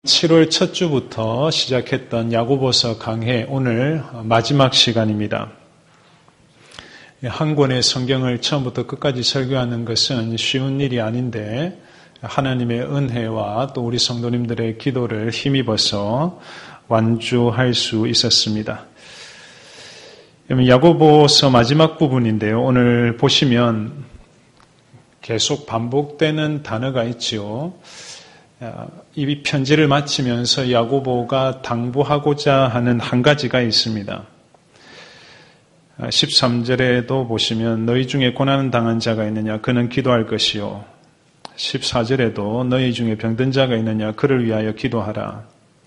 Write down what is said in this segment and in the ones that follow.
7월 첫 주부터 시작했던 야고보서 강해 오늘 마지막 시간입니다. 한 권의 성경을 처음부터 끝까지 설교하는 것은 쉬운 일이 아닌데 하나님의 은혜와 또 우리 성도님들의 기도를 힘입어서 완주할 수 있었습니다. 야고보서 마지막 부분인데요. 오늘 보시면 계속 반복되는 단어가 있지요. 이 편지를 마치면서 야고보가 당부하고자 하는 한 가지가 있습니다. 13절에도 보시면 너희 중에 고난을 당한 자가 있느냐 그는 기도할 것이요. 14절에도 너희 중에 병든 자가 있느냐 그를 위하여 기도하라.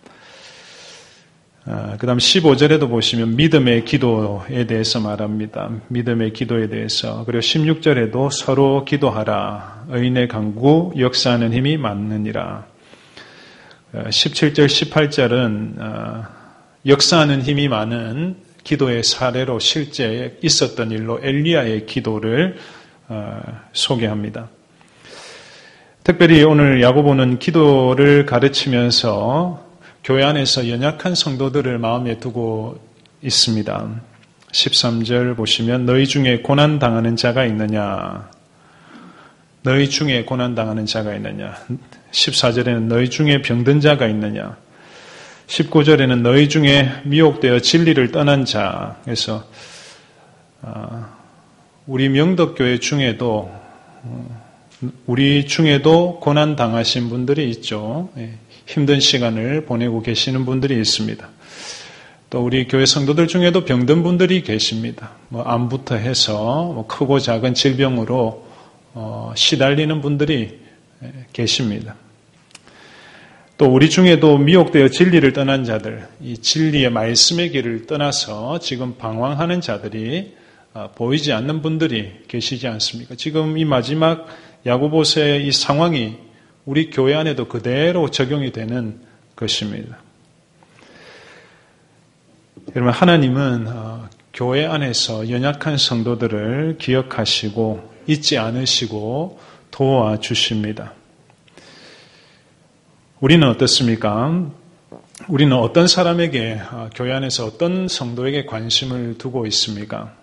그 다음 15절에도 보시면 믿음의 기도에 대해서 말합니다. 믿음의 기도에 대해서. 그리고 16절에도 서로 기도하라. 의인의 간구 역사하는 힘이 많느니라. 17절 18절은 역사하는 힘이 많은 기도의 사례로 실제 있었던 일로 엘리야의 기도를 소개합니다. 특별히 오늘 야고보는 기도를 가르치면서 교회 안에서 연약한 성도들을 마음에 두고 있습니다. 13절 보시면 너희 중에 고난당하는 자가 있느냐? 너희 중에 고난당하는 자가 있느냐? 14절에는 너희 중에 병든 자가 있느냐? 19절에는 너희 중에 미혹되어 진리를 떠난 자. 그래서 우리 명덕교회 중에도 고난당하신 분들이 있죠. 힘든 시간을 보내고 계시는 분들이 있습니다. 또 우리 교회 성도들 중에도 병든 분들이 계십니다. 암부터 해서 크고 작은 질병으로 시달리는 분들이 계십니다. 또 우리 중에도 미혹되어 진리를 떠난 자들, 이 진리의 말씀의 길을 떠나서 지금 방황하는 자들이 보이지 않는 분들이 계시지 않습니까? 지금 이 마지막 야고보서의 이 상황이 우리 교회 안에도 그대로 적용이 되는 것입니다. 여러분, 하나님은 교회 안에서 연약한 성도들을 기억하시고 잊지 않으시고 도와주십니다. 우리는 어떻습니까? 우리는 어떤 사람에게, 교회 안에서 어떤 성도에게 관심을 두고 있습니까?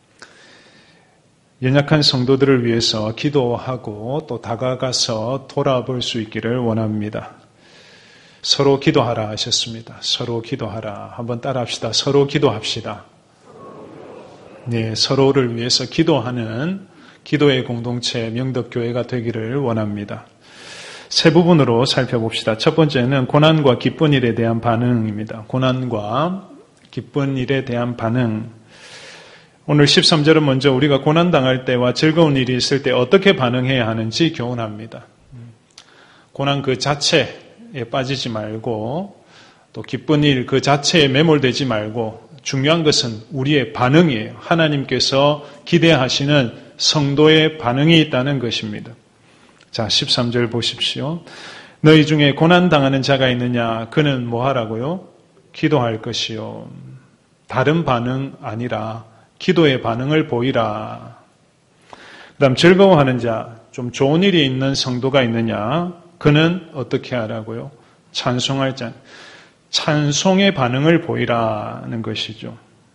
연약한 성도들을 위해서 기도하고 또 다가가서 돌아볼 수 있기를 원합니다. 서로 기도하라 하셨습니다. 서로 기도하라. 한번 따라합시다. 서로 기도합시다. 네, 서로를 위해서 기도하는 기도의 공동체 명덕교회가 되기를 원합니다. 세 부분으로 살펴봅시다. 첫 번째는 고난과 기쁜 일에 대한 반응입니다. 고난과 기쁜 일에 대한 반응. 오늘 13절은 먼저 우리가 고난당할 때와 즐거운 일이 있을 때 어떻게 반응해야 하는지 교훈합니다. 고난 그 자체에 빠지지 말고 또 기쁜 일 그 자체에 매몰되지 말고 중요한 것은 우리의 반응이에요. 하나님께서 기대하시는 성도의 반응이 있다는 것입니다. 자, 13절 보십시오. 너희 중에 고난당하는 자가 있느냐? 그는 뭐 하라고요? 기도할 것이요. 다른 반응 아니라 기도의 반응을 보이라. 그 다음 즐거워하는 자, 좀 좋은 일이 있는 성도가 있느냐? 그는 어떻게 하라고요? 찬송할 자. 찬송의 반응을 보이라는 것이죠.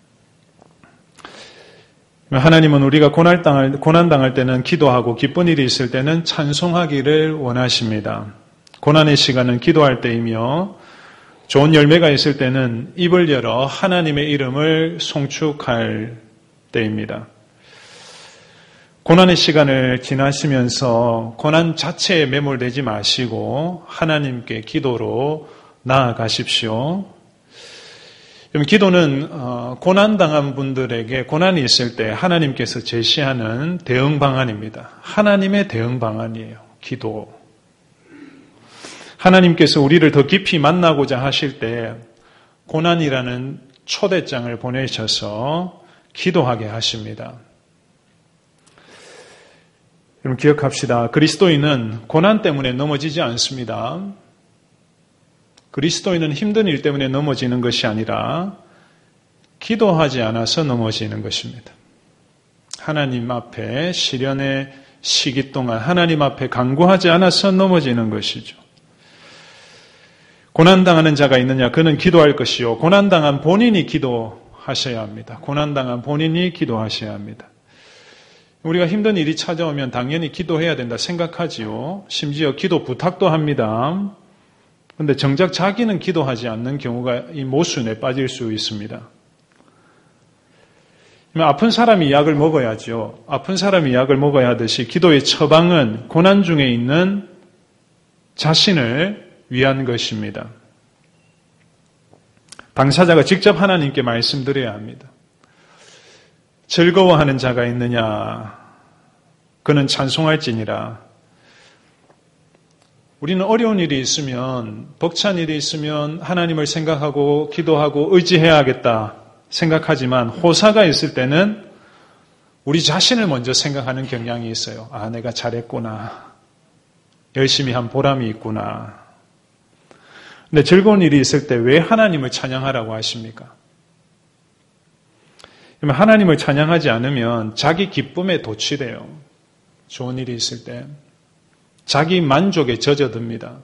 하나님은 우리가 고난당할 때는 기도하고 기쁜 일이 있을 때는 찬송하기를 원하십니다. 고난의 시간은 기도할 때이며 좋은 열매가 있을 때는 입을 열어 하나님의 이름을 송축할 때입니다. 고난의 시간을 지나시면서 고난 자체에 매몰되지 마시고 하나님께 기도로 나아가십시오. 기도는 고난당한 분들에게 고난이 있을 때 하나님께서 제시하는 대응 방안입니다. 하나님의 대응 방안이에요. 기도. 하나님께서 우리를 더 깊이 만나고자 하실 때 고난이라는 초대장을 보내셔서 기도하게 하십니다. 여러분 기억합시다. 그리스도인은 고난 때문에 넘어지지 않습니다. 그리스도인은 힘든 일 때문에 넘어지는 것이 아니라 기도하지 않아서 넘어지는 것입니다. 하나님 앞에 시련의 시기 동안 하나님 앞에 간구하지 않아서 넘어지는 것이죠. 고난당하는 자가 있느냐? 그는 기도할 것이요. 고난당한 본인이 기도하셔야 합니다. 고난당한 본인이 기도하셔야 합니다. 우리가 힘든 일이 찾아오면 당연히 기도해야 된다 생각하지요. 심지어 기도 부탁도 합니다. 그런데 정작 자기는 기도하지 않는 경우가 이 모순에 빠질 수 있습니다. 아픈 사람이 약을 먹어야죠. 아픈 사람이 약을 먹어야 하듯이 기도의 처방은 고난 중에 있는 자신을 위한 것입니다. 당사자가 직접 하나님께 말씀드려야 합니다. 즐거워하는 자가 있느냐? 그는 찬송할지니라. 우리는 어려운 일이 있으면, 벅찬 일이 있으면 하나님을 생각하고 기도하고 의지해야 하겠다 생각하지만 호사가 있을 때는 우리 자신을 먼저 생각하는 경향이 있어요. 아, 내가 잘했구나. 열심히 한 보람이 있구나. 근데 즐거운 일이 있을 때 왜 하나님을 찬양하라고 하십니까? 하나님을 찬양하지 않으면 자기 기쁨에 도취돼요. 좋은 일이 있을 때. 자기 만족에 젖어듭니다.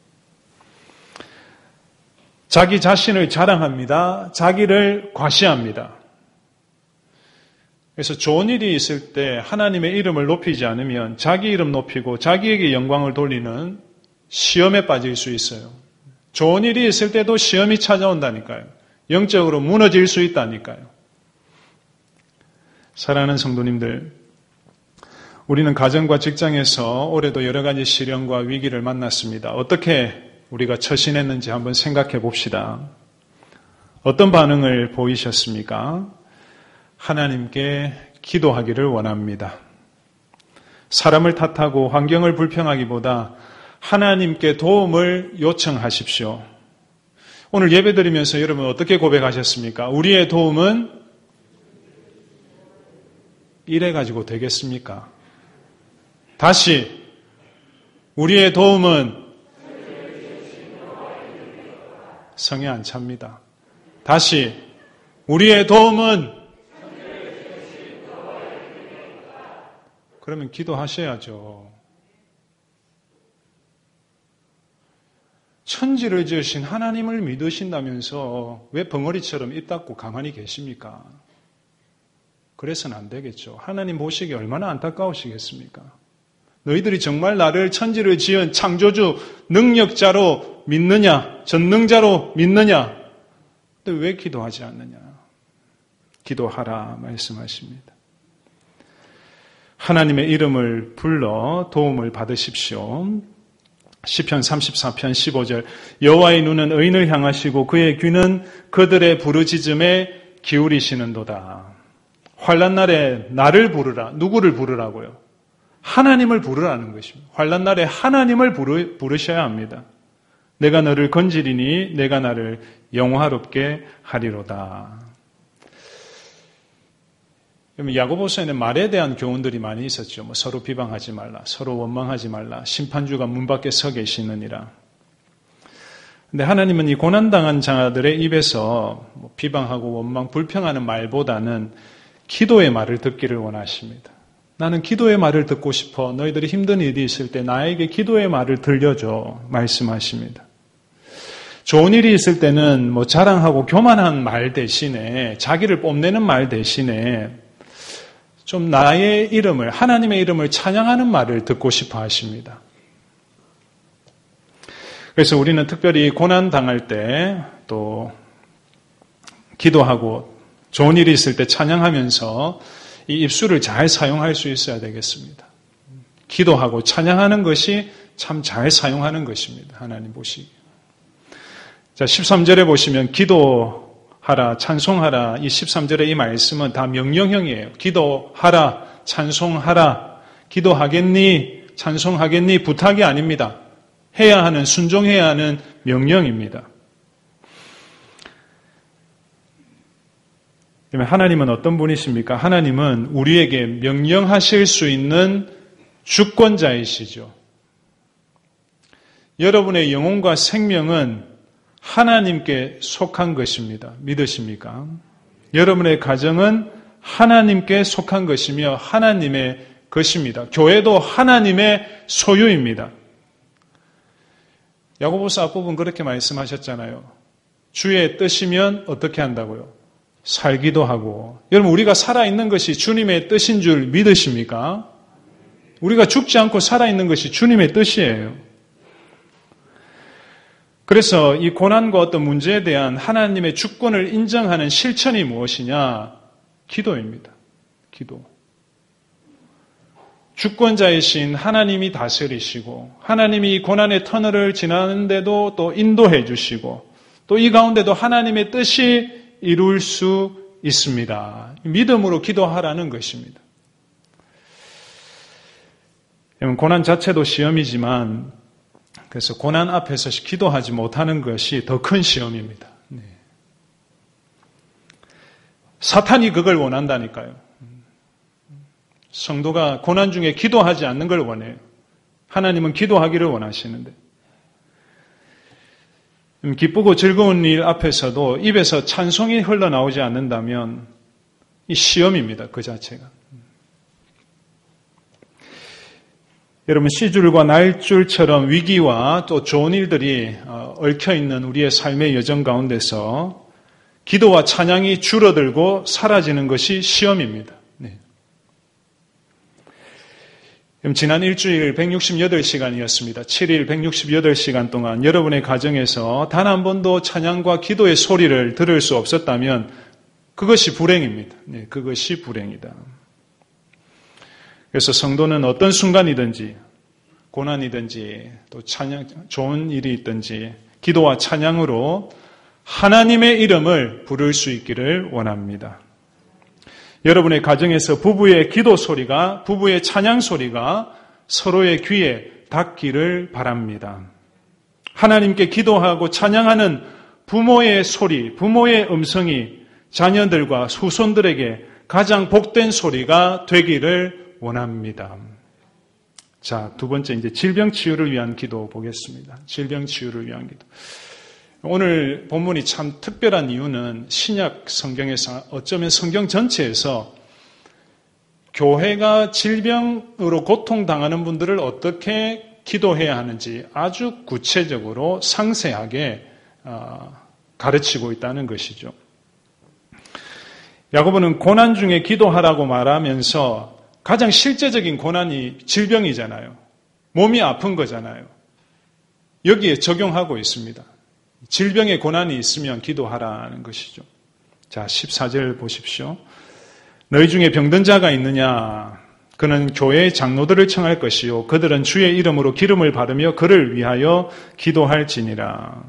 자기 자신을 자랑합니다. 자기를 과시합니다. 그래서 좋은 일이 있을 때 하나님의 이름을 높이지 않으면 자기 이름 높이고 자기에게 영광을 돌리는 시험에 빠질 수 있어요. 좋은 일이 있을 때도 시험이 찾아온다니까요. 영적으로 무너질 수 있다니까요. 사랑하는 성도님들, 우리는 가정과 직장에서 올해도 여러 가지 시련과 위기를 만났습니다. 어떻게 우리가 처신했는지 한번 생각해 봅시다. 어떤 반응을 보이셨습니까? 하나님께 기도하기를 원합니다. 사람을 탓하고 환경을 불평하기보다 하나님께 도움을 요청하십시오. 오늘 예배드리면서 여러분 어떻게 고백하셨습니까? 우리의 도움은 이래가지고 되겠습니까? 다시, 우리의 도움은 성에 안 찹니다. 다시, 우리의 도움은 그러면 기도하셔야죠. 천지를 지으신 하나님을 믿으신다면서 왜 벙어리처럼 입 닫고 가만히 계십니까? 그래서는 안 되겠죠. 하나님 보시기에 얼마나 안타까우시겠습니까? 너희들이 정말 나를 천지를 지은 창조주, 능력자로 믿느냐? 전능자로 믿느냐? 근데 왜 기도하지 않느냐? 기도하라 말씀하십니다. 하나님의 이름을 불러 도움을 받으십시오. 시편 34편 15절 여호와의 눈은 의인을 향하시고 그의 귀는 그들의 부르짖음에 기울이시는도다. 환난 날에 나를 부르라. 누구를 부르라고요? 하나님을 부르라는 것입니다. 환난 날에 하나님을 부르셔야 합니다. 내가 너를 건지리니 내가 나를 영화롭게 하리로다. 야고보서에는 말에 대한 교훈들이 많이 있었죠. 서로 비방하지 말라, 서로 원망하지 말라, 심판주가 문 밖에 서 계시느니라. 근데 하나님은 이 고난당한 자들의 입에서 비방하고 원망, 불평하는 말보다는 기도의 말을 듣기를 원하십니다. 나는 기도의 말을 듣고 싶어. 너희들이 힘든 일이 있을 때 나에게 기도의 말을 들려줘. 말씀하십니다. 좋은 일이 있을 때는 자랑하고 교만한 말 대신에, 자기를 뽐내는 말 대신에 좀 나의 이름을, 하나님의 이름을 찬양하는 말을 듣고 싶어 하십니다. 그래서 우리는 특별히 고난 당할 때 또 기도하고 좋은 일이 있을 때 찬양하면서 이 입술을 잘 사용할 수 있어야 되겠습니다. 기도하고 찬양하는 것이 참 잘 사용하는 것입니다. 하나님 보시기에. 자, 13절에 보시면 기도하라, 찬송하라. 이 13절의 이 말씀은 다 명령형이에요. 기도하라, 찬송하라. 기도하겠니, 찬송하겠니 부탁이 아닙니다. 해야 하는, 순종해야 하는 명령입니다. 하나님은 어떤 분이십니까? 하나님은 우리에게 명령하실 수 있는 주권자이시죠. 여러분의 영혼과 생명은 하나님께 속한 것입니다. 믿으십니까? 여러분의 가정은 하나님께 속한 것이며 하나님의 것입니다. 교회도 하나님의 소유입니다. 야고보서 앞부분 그렇게 말씀하셨잖아요. 주의 뜻이면 어떻게 한다고요? 살기도 하고. 여러분, 우리가 살아있는 것이 주님의 뜻인 줄 믿으십니까? 우리가 죽지 않고 살아있는 것이 주님의 뜻이에요. 그래서 이 고난과 어떤 문제에 대한 하나님의 주권을 인정하는 실천이 무엇이냐? 기도입니다. 기도. 주권자이신 하나님이 다스리시고 하나님이 이 고난의 터널을 지나는데도 또 인도해 주시고 또 이 가운데도 하나님의 뜻이 이룰 수 있습니다. 믿음으로 기도하라는 것입니다. 고난 자체도 시험이지만 그래서 고난 앞에서 기도하지 못하는 것이 더 큰 시험입니다. 사탄이 그걸 원한다니까요. 성도가 고난 중에 기도하지 않는 걸 원해요. 하나님은 기도하기를 원하시는데. 기쁘고 즐거운 일 앞에서도 입에서 찬송이 흘러나오지 않는다면 이 시험입니다. 그 자체가. 여러분, 씨줄과 날줄처럼 위기와 또 좋은 일들이 얽혀있는 우리의 삶의 여정 가운데서 기도와 찬양이 줄어들고 사라지는 것이 시험입니다. 네. 지난 일주일 168시간이었습니다. 7일 168시간 동안 여러분의 가정에서 단 한 번도 찬양과 기도의 소리를 들을 수 없었다면 그것이 불행입니다. 네, 그것이 불행이다. 그래서 성도는 어떤 순간이든지 고난이든지 또 찬양, 좋은 일이 있든지 기도와 찬양으로 하나님의 이름을 부를 수 있기를 원합니다. 여러분의 가정에서 부부의 기도 소리가, 부부의 찬양 소리가 서로의 귀에 닿기를 바랍니다. 하나님께 기도하고 찬양하는 부모의 소리, 부모의 음성이 자녀들과 후손들에게 가장 복된 소리가 되기를 원합니다. 자, 두 번째 이제 질병 치유를 위한 기도 보겠습니다. 질병 치유를 위한 기도. 오늘 본문이 참 특별한 이유는 신약 성경에서 어쩌면 성경 전체에서 교회가 질병으로 고통당하는 분들을 어떻게 기도해야 하는지 아주 구체적으로 상세하게 가르치고 있다는 것이죠. 야고보는 고난 중에 기도하라고 말하면서 가장 실제적인 고난이 질병이잖아요. 몸이 아픈 거잖아요. 여기에 적용하고 있습니다. 질병의 고난이 있으면 기도하라는 것이죠. 자, 14절 보십시오. 너희 중에 병든 자가 있느냐? 그는 교회의 장로들을 청할 것이요. 그들은 주의 이름으로 기름을 바르며 그를 위하여 기도할지니라.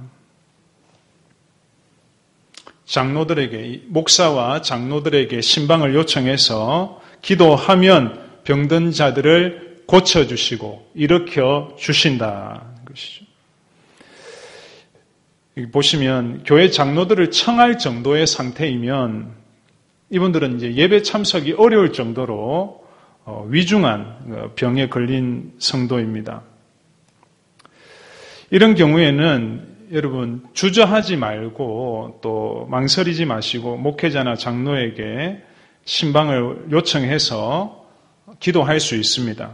장로들에게, 목사와 장로들에게 신방을 요청해서 기도하면 병든 자들을 고쳐주시고 일으켜 주신다는 것이죠. 보시면 교회 장로들을 청할 정도의 상태이면 이분들은 이제 예배 참석이 어려울 정도로 위중한 병에 걸린 성도입니다. 이런 경우에는 여러분 주저하지 말고 또 망설이지 마시고 목회자나 장로에게 신방을 요청해서 기도할 수 있습니다.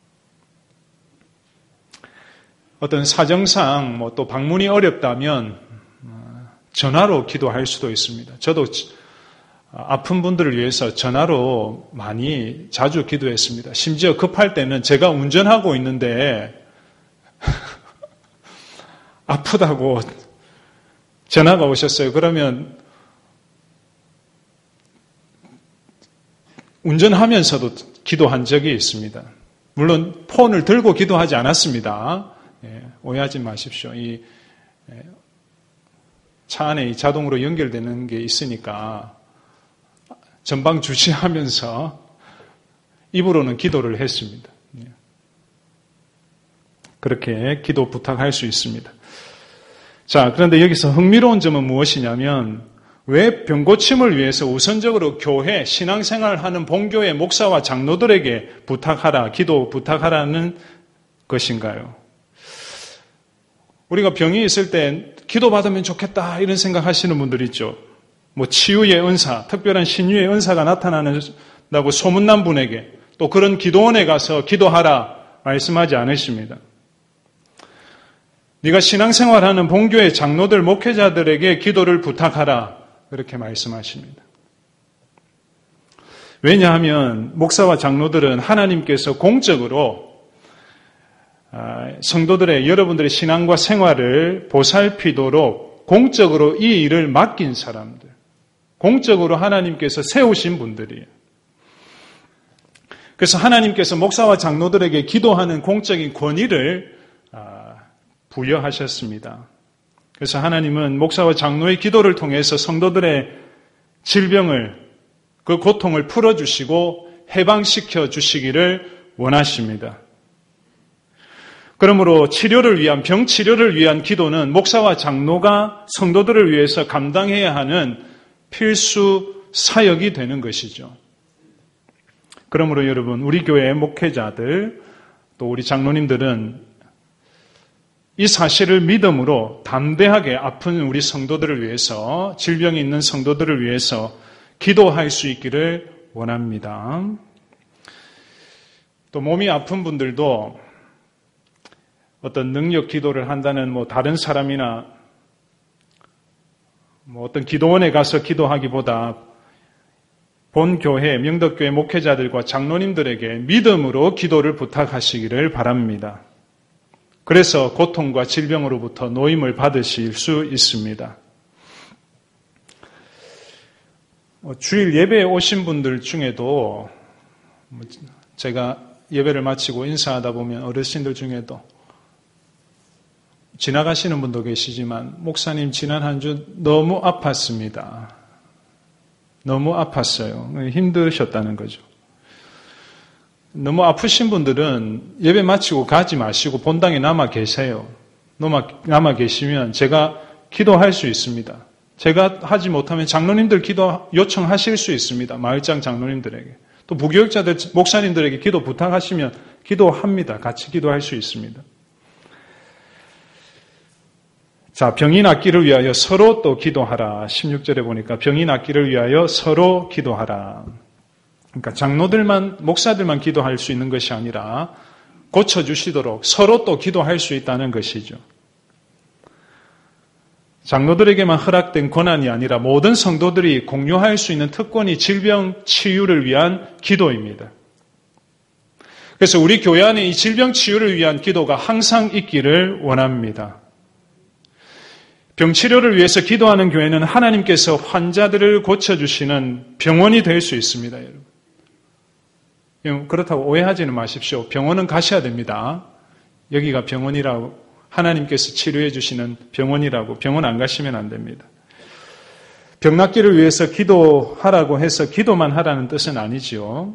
어떤 사정상 또 방문이 어렵다면 전화로 기도할 수도 있습니다. 저도 아픈 분들을 위해서 전화로 많이 자주 기도했습니다. 심지어 급할 때는 제가 운전하고 있는데 아프다고 전화가 오셨어요. 그러면 운전하면서도 기도한 적이 있습니다. 물론 폰을 들고 기도하지 않았습니다. 오해하지 마십시오. 이 차 안에 자동으로 연결되는 게 있으니까 전방 주시하면서 입으로는 기도를 했습니다. 그렇게 기도 부탁할 수 있습니다. 자, 그런데 여기서 흥미로운 점은 무엇이냐면 왜 병고침을 위해서 우선적으로 교회, 신앙생활하는 본교의 목사와 장로들에게 부탁하라, 기도 부탁하라는 것인가요? 우리가 병이 있을 때 기도받으면 좋겠다 이런 생각하시는 분들 있죠. 치유의 은사, 특별한 신유의 은사가 나타난다고 소문난 분에게 또 그런 기도원에 가서 기도하라 말씀하지 않으십니다. 네가 신앙생활하는 본교회 장로들, 목회자들에게 기도를 부탁하라. 그렇게 말씀하십니다. 왜냐하면 목사와 장로들은 하나님께서 공적으로 성도들의 여러분들의 신앙과 생활을 보살피도록 공적으로 이 일을 맡긴 사람들, 공적으로 하나님께서 세우신 분들이에요. 그래서 하나님께서 목사와 장로들에게 기도하는 공적인 권위를 부여하셨습니다. 그래서 하나님은 목사와 장로의 기도를 통해서 성도들의 질병을, 그 고통을 풀어주시고 해방시켜 주시기를 원하십니다. 그러므로 병 치료를 위한 기도는 목사와 장로가 성도들을 위해서 감당해야 하는 필수 사역이 되는 것이죠. 그러므로 여러분, 우리 교회의 목회자들, 또 우리 장로님들은 이 사실을 믿음으로 담대하게 아픈 우리 성도들을 위해서, 질병이 있는 성도들을 위해서 기도할 수 있기를 원합니다. 또 몸이 아픈 분들도 어떤 능력 기도를 한다는 다른 사람이나 어떤 기도원에 가서 기도하기보다 본 교회, 명덕교회 목회자들과 장로님들에게 믿음으로 기도를 부탁하시기를 바랍니다. 그래서 고통과 질병으로부터 노임을 받으실 수 있습니다. 주일 예배에 오신 분들 중에도 제가 예배를 마치고 인사하다 보면 어르신들 중에도 지나가시는 분도 계시지만 목사님 지난 한 주 너무 아팠습니다. 너무 아팠어요. 힘드셨다는 거죠. 너무 아프신 분들은 예배 마치고 가지 마시고 본당에 남아 계세요. 남아 계시면 제가 기도할 수 있습니다. 제가 하지 못하면 장로님들 기도 요청하실 수 있습니다. 마을장 장로님들에게. 또 부교육자들, 목사님들에게 기도 부탁하시면 기도합니다. 같이 기도할 수 있습니다. 자, 병이 낫기를 위하여 서로 또 기도하라. 16절에 보니까 병이 낫기를 위하여 서로 기도하라. 그러니까 장로들만, 목사들만 기도할 수 있는 것이 아니라 고쳐주시도록 서로 또 기도할 수 있다는 것이죠. 장로들에게만 허락된 권한이 아니라 모든 성도들이 공유할 수 있는 특권이 질병 치유를 위한 기도입니다. 그래서 우리 교회 안에 이 질병 치유를 위한 기도가 항상 있기를 원합니다. 병치료를 위해서 기도하는 교회는 하나님께서 환자들을 고쳐주시는 병원이 될 수 있습니다. 여러분. 그렇다고 오해하지는 마십시오. 병원은 가셔야 됩니다. 여기가 병원이라고, 하나님께서 치료해 주시는 병원이라고 병원 안 가시면 안 됩니다. 병 낫기를 위해서 기도하라고 해서 기도만 하라는 뜻은 아니지요.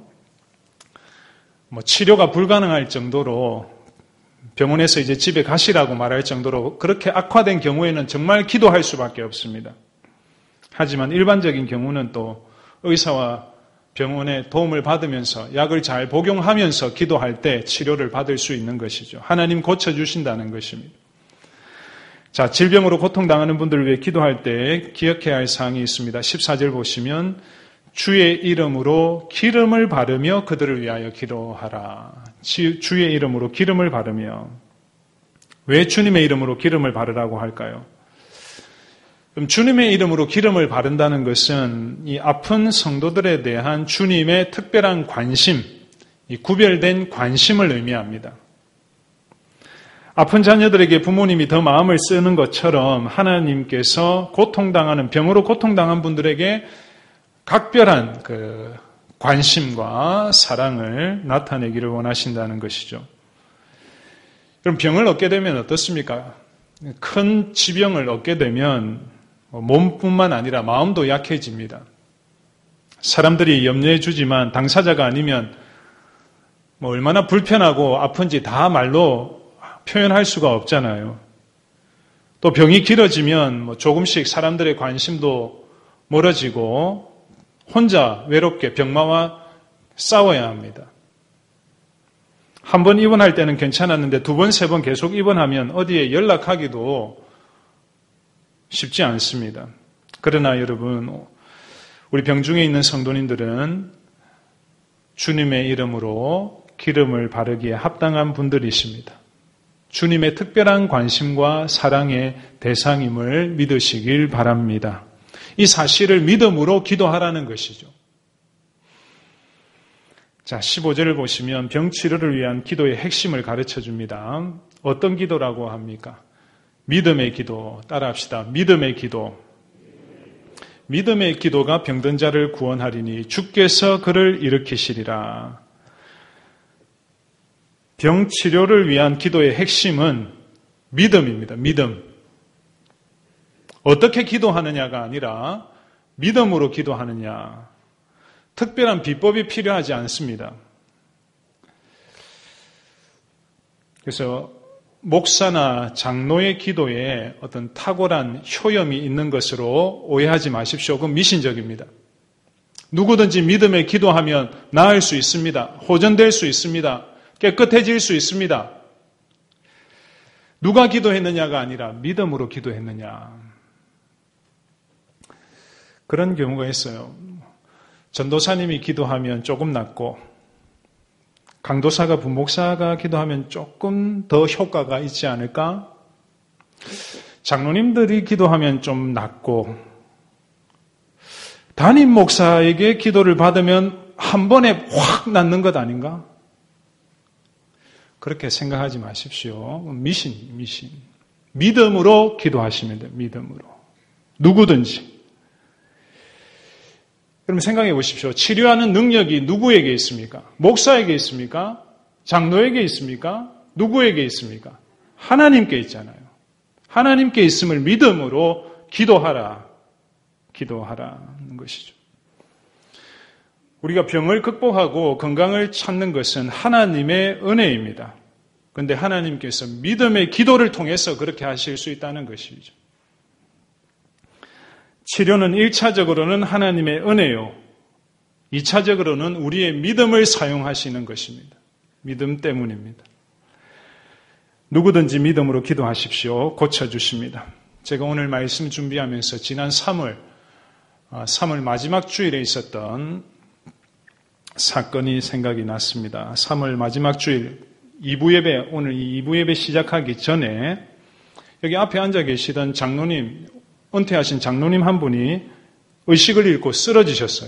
치료가 불가능할 정도로 병원에서 이제 집에 가시라고 말할 정도로 그렇게 악화된 경우에는 정말 기도할 수밖에 없습니다. 하지만 일반적인 경우는 또 의사와 병원의 도움을 받으면서 약을 잘 복용하면서 기도할 때 치료를 받을 수 있는 것이죠. 하나님 고쳐주신다는 것입니다. 자, 질병으로 고통당하는 분들을 위해 기도할 때 기억해야 할 사항이 있습니다. 14절 보시면 주의 이름으로 기름을 바르며 그들을 위하여 기도하라. 주의 이름으로 기름을 바르며. 왜 주님의 이름으로 기름을 바르라고 할까요? 그럼 주님의 이름으로 기름을 바른다는 것은 이 아픈 성도들에 대한 주님의 특별한 관심, 이 구별된 관심을 의미합니다. 아픈 자녀들에게 부모님이 더 마음을 쓰는 것처럼 하나님께서 병으로 고통당한 분들에게 각별한 관심과 사랑을 나타내기를 원하신다는 것이죠. 그럼 병을 얻게 되면 어떻습니까? 큰 지병을 얻게 되면 몸뿐만 아니라 마음도 약해집니다. 사람들이 염려해 주지만 당사자가 아니면 얼마나 불편하고 아픈지 다 말로 표현할 수가 없잖아요. 또 병이 길어지면 조금씩 사람들의 관심도 멀어지고 혼자 외롭게 병마와 싸워야 합니다. 한 번 입원할 때는 괜찮았는데 두 번, 세 번 계속 입원하면 어디에 연락하기도 쉽지 않습니다. 그러나 여러분, 우리 병중에 있는 성도님들은 주님의 이름으로 기름을 바르기에 합당한 분들이십니다. 주님의 특별한 관심과 사랑의 대상임을 믿으시길 바랍니다. 이 사실을 믿음으로 기도하라는 것이죠. 자, 15절을 보시면 병치료를 위한 기도의 핵심을 가르쳐 줍니다. 어떤 기도라고 합니까? 믿음의 기도. 따라합시다. 믿음의 기도. 믿음의 기도가 병든 자를 구원하리니 주께서 그를 일으키시리라. 병치료를 위한 기도의 핵심은 믿음입니다. 믿음. 어떻게 기도하느냐가 아니라 믿음으로 기도하느냐. 특별한 비법이 필요하지 않습니다. 그래서 목사나 장로의 기도에 어떤 탁월한 효염이 있는 것으로 오해하지 마십시오. 그건 미신적입니다. 누구든지 믿음에 기도하면 나을 수 있습니다. 호전될 수 있습니다. 깨끗해질 수 있습니다. 누가 기도했느냐가 아니라 믿음으로 기도했느냐. 그런 경우가 있어요. 전도사님이 기도하면 조금 낫고 강도사가 부목사가 기도하면 조금 더 효과가 있지 않을까? 장로님들이 기도하면 좀 낫고 담임 목사에게 기도를 받으면 한 번에 확 낫는 것 아닌가? 그렇게 생각하지 마십시오. 미신. 믿음으로 기도하시면 돼요. 믿음으로. 누구든지. 그럼 생각해 보십시오. 치료하는 능력이 누구에게 있습니까? 목사에게 있습니까? 장로에게 있습니까? 누구에게 있습니까? 하나님께 있잖아요. 하나님께 있음을 믿음으로 기도하라는 것이죠. 우리가 병을 극복하고 건강을 찾는 것은 하나님의 은혜입니다. 그런데 하나님께서 믿음의 기도를 통해서 그렇게 하실 수 있다는 것이죠. 치료는 1차적으로는 하나님의 은혜요. 2차적으로는 우리의 믿음을 사용하시는 것입니다. 믿음 때문입니다. 누구든지 믿음으로 기도하십시오. 고쳐주십니다. 제가 오늘 말씀 준비하면서 지난 3월 마지막 주일에 있었던 사건이 생각이 났습니다. 3월 마지막 주일 2부 예배, 오늘 이 2부 예배 시작하기 전에 여기 앞에 앉아 계시던 장로님, 은퇴하신 장로님 한 분이 의식을 잃고 쓰러지셨어요.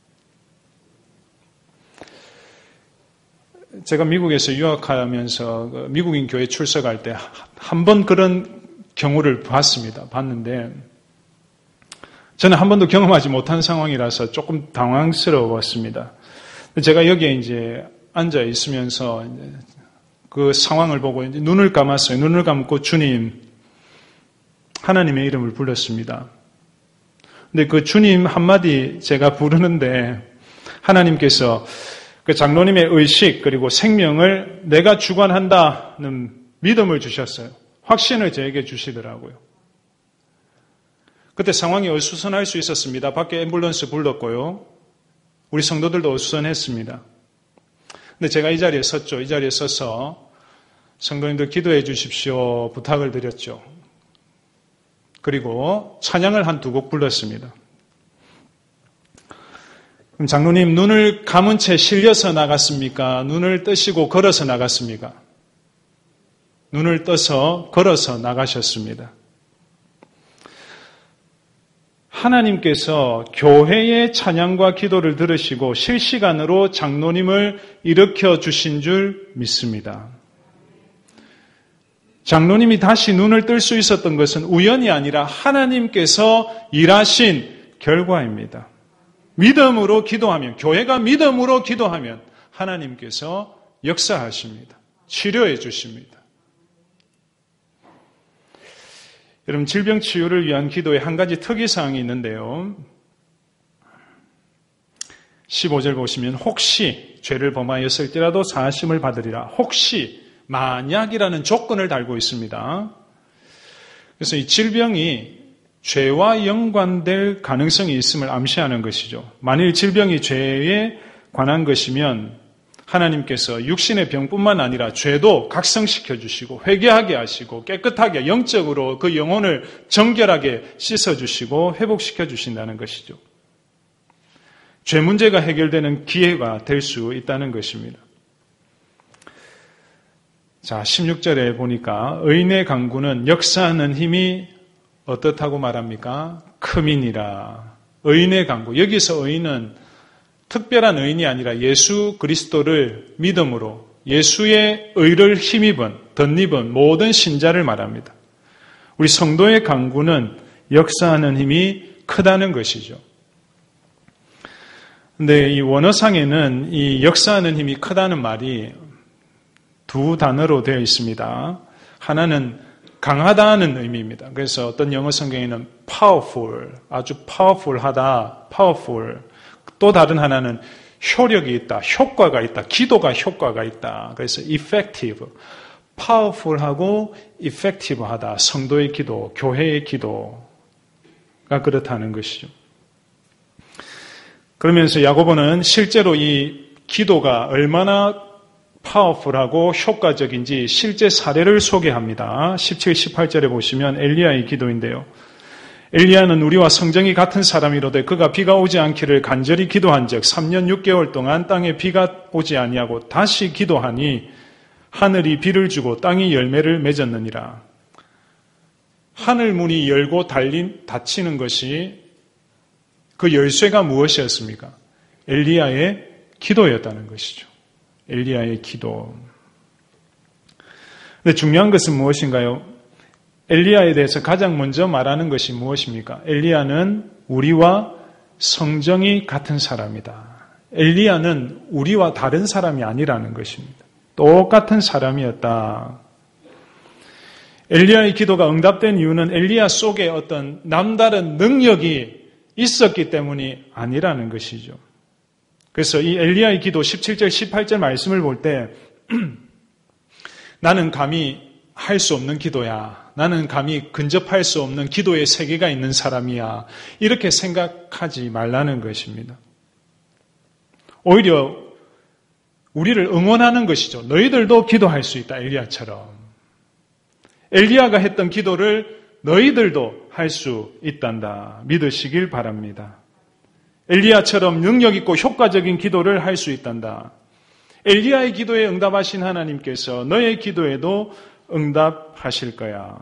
제가 미국에서 유학하면서 미국인 교회 출석할 때 한 번 그런 경우를 봤는데 저는 한 번도 경험하지 못한 상황이라서 조금 당황스러웠습니다. 제가 여기에 이제 앉아 있으면서 그 상황을 보고 이제 눈을 감았어요. 눈을 감고 주님, 하나님의 이름을 불렀습니다. 근데 그 주님 한마디 제가 부르는데 하나님께서 그 장로님의 의식 그리고 생명을 내가 주관한다는 믿음을 주셨어요. 확신을 저에게 주시더라고요. 그때 상황이 어수선할 수 있었습니다. 밖에 앰뷸런스 불렀고요. 우리 성도들도 어수선했습니다. 근데 제가 이 자리에 섰죠. 이 자리에 서서 성도님들 기도해 주십시오. 부탁을 드렸죠. 그리고 찬양을 한 2곡 불렀습니다. 그럼 장로님 눈을 감은 채 실려서 나갔습니까? 눈을 뜨시고 걸어서 나갔습니까? 눈을 떠서 걸어서 나가셨습니다. 하나님께서 교회의 찬양과 기도를 들으시고 실시간으로 장로님을 일으켜 주신 줄 믿습니다. 장로님이 다시 눈을 뜰 수 있었던 것은 우연이 아니라 하나님께서 일하신 결과입니다. 믿음으로 기도하면, 교회가 믿음으로 기도하면 하나님께서 역사하십니다. 치료해 주십니다. 여러분, 질병 치유를 위한 기도에 한 가지 특이사항이 있는데요. 15절 보시면 혹시 죄를 범하였을지라도 사하심을 받으리라. 혹시, 만약이라는 조건을 달고 있습니다. 그래서 이 질병이 죄와 연관될 가능성이 있음을 암시하는 것이죠. 만일 질병이 죄에 관한 것이면 하나님께서 육신의 병뿐만 아니라 죄도 각성시켜 주시고 회개하게 하시고 깨끗하게 영적으로 그 영혼을 정결하게 씻어주시고 회복시켜 주신다는 것이죠. 죄 문제가 해결되는 기회가 될 수 있다는 것입니다. 자, 16절에 보니까 의인의 강구는 역사하는 힘이 어떻다고 말합니까? 크민이라. 의인의 강구. 여기서 의인은 특별한 의인이 아니라 예수 그리스도를 믿음으로 예수의 의를 힘입은, 덧입은 모든 신자를 말합니다. 우리 성도의 강구는 역사하는 힘이 크다는 것이죠. 근데 이 원어상에는 이 역사하는 힘이 크다는 말이 두 단어로 되어 있습니다. 하나는 강하다는 의미입니다. 그래서 어떤 영어 성경에는 powerful, 아주 powerful하다, powerful. 또 다른 하나는 효력이 있다, 효과가 있다, 기도가 효과가 있다. 그래서 effective, powerful하고 effective하다. 성도의 기도, 교회의 기도가 그렇다는 것이죠. 그러면서 야고보는 실제로 이 기도가 얼마나 파워풀하고 효과적인지 실제 사례를 소개합니다. 17, 18절에 보시면 엘리야의 기도인데요. 엘리야는 우리와 성정이 같은 사람이로되 그가 비가 오지 않기를 간절히 기도한 적 3년 6개월 동안 땅에 비가 오지 아니하고 다시 기도하니 하늘이 비를 주고 땅이 열매를 맺었느니라. 하늘 문이 열고 닫히는 것이 그 열쇠가 무엇이었습니까? 엘리야의 기도였다는 것이죠. 엘리야의 기도. 근데 중요한 것은 무엇인가요? 엘리야에 대해서 가장 먼저 말하는 것이 무엇입니까? 엘리야는 우리와 성정이 같은 사람이다. 엘리야는 우리와 다른 사람이 아니라는 것입니다. 똑같은 사람이었다. 엘리야의 기도가 응답된 이유는 엘리야 속에 어떤 남다른 능력이 있었기 때문이 아니라는 것이죠. 그래서 이 엘리야의 기도 17절, 18절 말씀을 볼 때 나는 감히 할 수 없는 기도야. 나는 감히 근접할 수 없는 기도의 세계가 있는 사람이야. 이렇게 생각하지 말라는 것입니다. 오히려 우리를 응원하는 것이죠. 너희들도 기도할 수 있다. 엘리야처럼. 엘리야가 했던 기도를 너희들도 할 수 있단다. 믿으시길 바랍니다. 엘리야처럼 능력 있고 효과적인 기도를 할 수 있단다. 엘리야의 기도에 응답하신 하나님께서 너의 기도에도 응답하실 거야.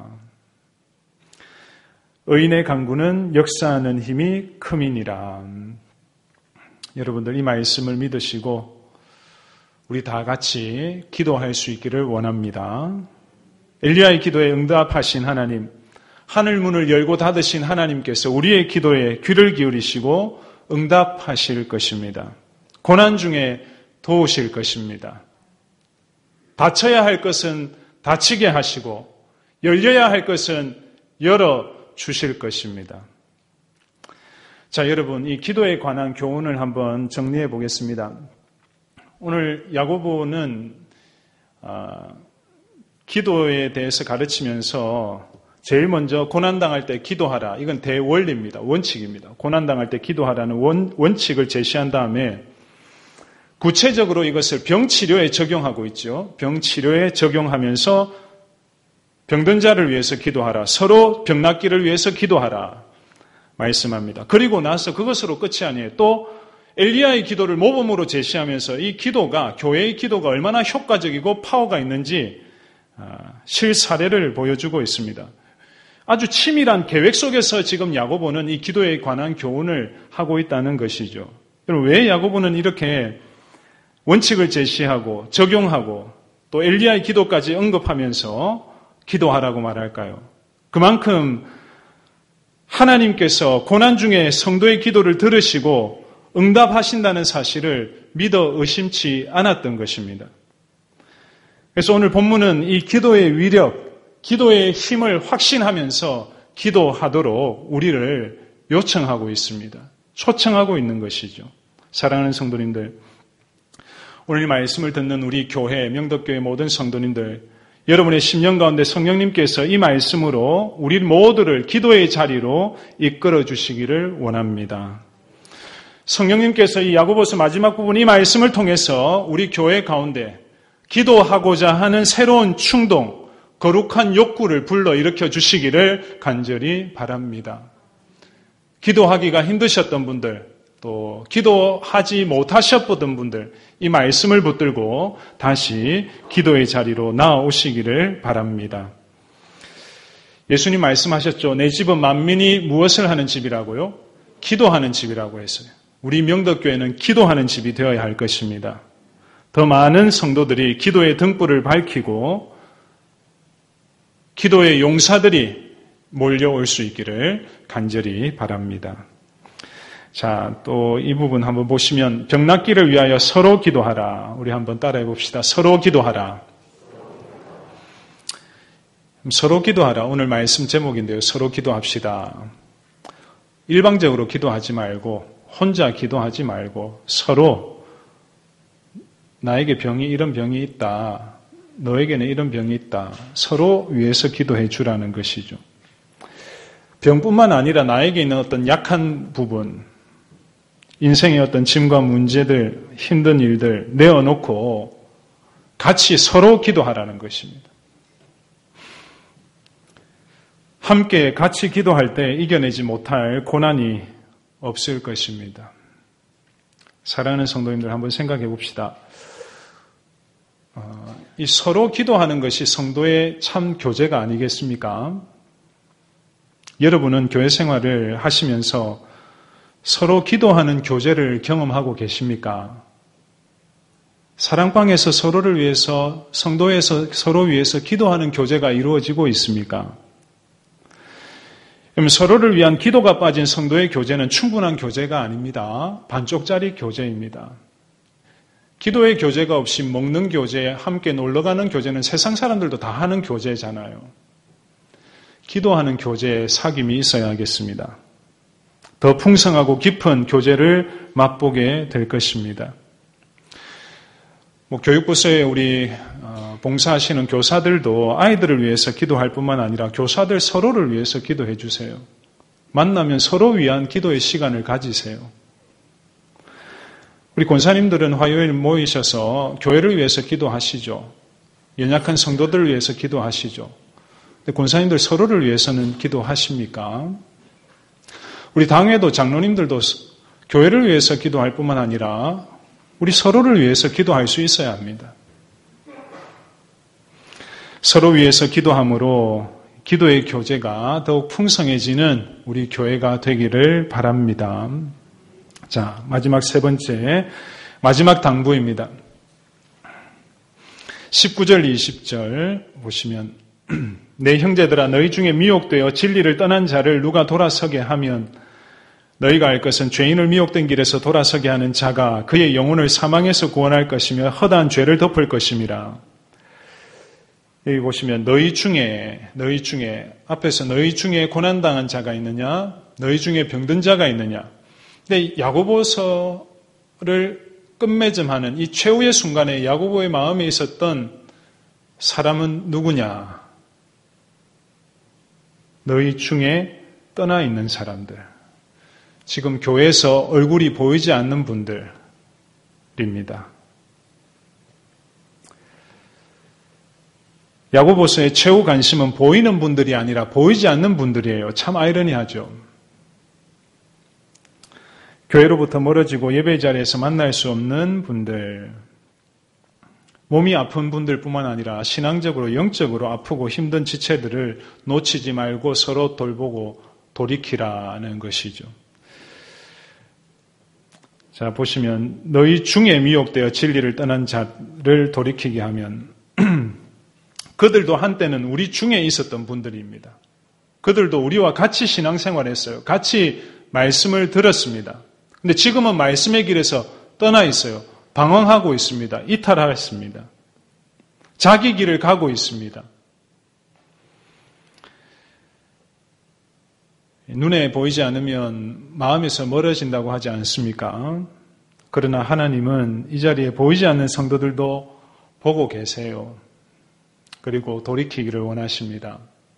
의인의 강구는 역사하는 힘이 크민이라. 여러분들 이 말씀을 믿으시고 우리 다 같이 기도할 수 있기를 원합니다. 엘리야의 기도에 응답하신 하나님, 하늘 문을 열고 닫으신 하나님께서 우리의 기도에 귀를 기울이시고 응답하실 것입니다. 고난 중에 도우실 것입니다. 닫혀야 할 것은 닫히게 하시고 열려야 할 것은 열어주실 것입니다. 자, 여러분, 이 기도에 관한 교훈을 한번 정리해 보겠습니다. 오늘 야고보는 기도에 대해서 가르치면서 제일 먼저 고난당할 때 기도하라. 이건 대원리입니다. 원칙입니다. 고난당할 때 기도하라는 원칙을 제시한 다음에 구체적으로 이것을 병치료에 적용하고 있죠. 병치료에 적용하면서 병든 자를 위해서 기도하라. 서로 병 낫기를 위해서 기도하라. 말씀합니다. 그리고 나서 그것으로 끝이 아니에요. 또 엘리야의 기도를 모범으로 제시하면서 이 기도가, 교회의 기도가 얼마나 효과적이고 파워가 있는지 실사례를 보여주고 있습니다. 아주 치밀한 계획 속에서 지금 야고보는 이 기도에 관한 교훈을 하고 있다는 것이죠. 그럼 왜 야고보는 이렇게 원칙을 제시하고 적용하고 또 엘리야의 기도까지 언급하면서 기도하라고 말할까요? 그만큼 하나님께서 고난 중에 성도의 기도를 들으시고 응답하신다는 사실을 믿어 의심치 않았던 것입니다. 그래서 오늘 본문은 이 기도의 위력, 기도의 힘을 확신하면서 기도하도록 우리를 요청하고 있습니다. 초청하고 있는 것이죠. 사랑하는 성도님들, 오늘 이 말씀을 듣는 우리 교회, 명덕교회 모든 성도님들, 여러분의 심령 가운데 성령님께서 이 말씀으로 우리 모두를 기도의 자리로 이끌어 주시기를 원합니다. 성령님께서 이 야고보서 마지막 부분 이 말씀을 통해서 우리 교회 가운데 기도하고자 하는 새로운 충동, 거룩한 욕구를 불러일으켜 주시기를 간절히 바랍니다. 기도하기가 힘드셨던 분들, 또 기도하지 못하셨던 분들, 이 말씀을 붙들고 다시 기도의 자리로 나아오시기를 바랍니다. 예수님 말씀하셨죠. 내 집은 만민이 무엇을 하는 집이라고요? 기도하는 집이라고 했어요. 우리 명덕교회는 기도하는 집이 되어야 할 것입니다. 더 많은 성도들이 기도의 등불을 밝히고 기도의 용사들이 몰려올 수 있기를 간절히 바랍니다. 자, 또 이 부분 한번 보시면 병 낫기를 위하여 서로 기도하라. 우리 한번 따라해 봅시다. 서로 기도하라. 서로 기도하라. 오늘 말씀 제목인데요. 서로 기도합시다. 일방적으로 기도하지 말고 혼자 기도하지 말고 서로 나에게 이런 병이 있다. 너에게는 이런 병이 있다. 서로 위해서 기도해 주라는 것이죠. 병뿐만 아니라 나에게 있는 어떤 약한 부분, 인생의 어떤 짐과 문제들, 힘든 일들 내어놓고 같이 서로 기도하라는 것입니다. 함께 같이 기도할 때 이겨내지 못할 고난이 없을 것입니다. 사랑하는 성도님들 한번 생각해 봅시다. 이 서로 기도하는 것이 성도의 참 교제가 아니겠습니까? 여러분은 교회 생활을 하시면서 서로 기도하는 교제를 경험하고 계십니까? 사랑방에서 서로를 위해서, 성도에서 서로 위해서 기도하는 교제가 이루어지고 있습니까? 그럼 서로를 위한 기도가 빠진 성도의 교제는 충분한 교제가 아닙니다. 반쪽짜리 교제입니다. 기도의 교제가 없이 먹는 교제, 함께 놀러가는 교제는 세상 사람들도 다 하는 교제잖아요. 기도하는 교제에 사귐이 있어야겠습니다. 더 풍성하고 깊은 교제를 맛보게 될 것입니다. 교육부서에 우리 봉사하시는 교사들도 아이들을 위해서 기도할 뿐만 아니라 교사들 서로를 위해서 기도해 주세요. 만나면 서로 위한 기도의 시간을 가지세요. 우리 권사님들은 화요일 모이셔서 교회를 위해서 기도하시죠. 연약한 성도들을 위해서 기도하시죠. 근데 권사님들 서로를 위해서는 기도하십니까? 우리 당회도 장로님들도 교회를 위해서 기도할 뿐만 아니라 우리 서로를 위해서 기도할 수 있어야 합니다. 서로 위해서 기도함으로 기도의 교제가 더욱 풍성해지는 우리 교회가 되기를 바랍니다. 자, 마지막 세 번째, 마지막 당부입니다. 19절, 20절 보시면 내 형제들아 너희 중에 미혹되어 진리를 떠난 자를 누가 돌아서게 하면 너희가 알 것은 죄인을 미혹된 길에서 돌아서게 하는 자가 그의 영혼을 사망에서 구원할 것이며 허다한 죄를 덮을 것임이라. 여기 보시면 너희 중에 앞에서 너희 중에 고난당한 자가 있느냐, 너희 중에 병든 자가 있느냐. 근데 야고보서를 끝맺음하는 이 최후의 순간에 야고보의 마음에 있었던 사람은 누구냐? 너희 중에 떠나 있는 사람들. 지금 교회에서 얼굴이 보이지 않는 분들입니다. 야고보서의 최후 관심은 보이는 분들이 아니라 보이지 않는 분들이에요. 참 아이러니하죠. 교회로부터 멀어지고 예배 자리에서 만날 수 없는 분들, 몸이 아픈 분들뿐만 아니라 신앙적으로 영적으로 아프고 힘든 지체들을 놓치지 말고 서로 돌보고 돌이키라는 것이죠. 자, 보시면 너희 중에 미혹되어 진리를 떠난 자를 돌이키게 하면 그들도 한때는 우리 중에 있었던 분들입니다. 그들도 우리와 같이 신앙생활했어요. 같이 말씀을 들었습니다. 근데 지금은 말씀의 길에서 떠나 있어요. 방황하고 있습니다. 이탈했습니다. 자기 길을 가고 있습니다. 눈에 보이지 않으면 마음에서 멀어진다고 하지 않습니까? 그러나 하나님은 이 자리에 보이지 않는 성도들도 보고 계세요. 그리고 돌이키기를 원하십니다.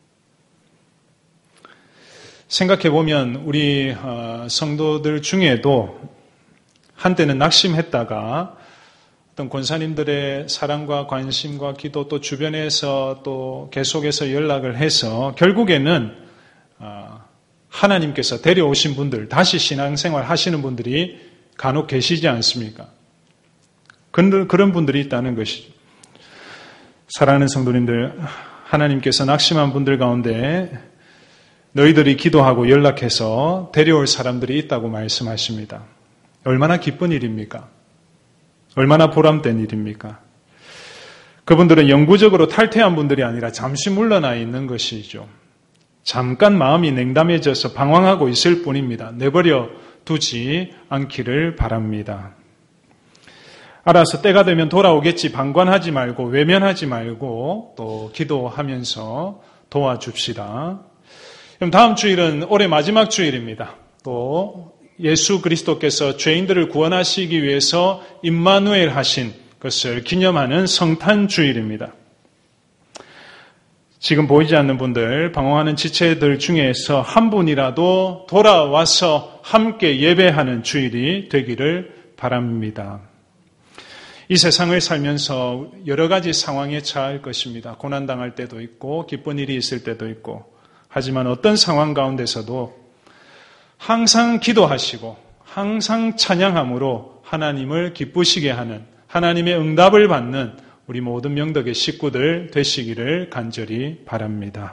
생각해보면 우리 성도들 중에도 한때는 낙심했다가 어떤 권사님들의 사랑과 관심과 기도 또 주변에서 또 계속해서 연락을 해서 결국에는 하나님께서 데려오신 분들, 다시 신앙생활 하시는 분들이 간혹 계시지 않습니까? 그런 분들이 있다는 것이죠. 사랑하는 성도님들, 하나님께서 낙심한 분들 가운데 너희들이 기도하고 연락해서 데려올 사람들이 있다고 말씀하십니다. 얼마나 기쁜 일입니까? 얼마나 보람된 일입니까? 그분들은 영구적으로 탈퇴한 분들이 아니라 잠시 물러나 있는 것이죠. 잠깐 마음이 냉담해져서 방황하고 있을 뿐입니다. 내버려 두지 않기를 바랍니다. 알아서 때가 되면 돌아오겠지 방관하지 말고 외면하지 말고 또 기도하면서 도와줍시다. 그럼 다음 주일은 올해 마지막 주일입니다. 또 예수 그리스도께서 죄인들을 구원하시기 위해서 임마누엘 하신 것을 기념하는 성탄 주일입니다. 지금 보이지 않는 분들, 방황하는 지체들 중에서 한 분이라도 돌아와서 함께 예배하는 주일이 되기를 바랍니다. 이 세상을 살면서 여러 가지 상황에 처할 것입니다. 고난당할 때도 있고 기쁜 일이 있을 때도 있고, 하지만 어떤 상황 가운데서도 항상 기도하시고 항상 찬양함으로 하나님을 기쁘시게 하는, 하나님의 응답을 받는 우리 모든 명덕의 식구들 되시기를 간절히 바랍니다.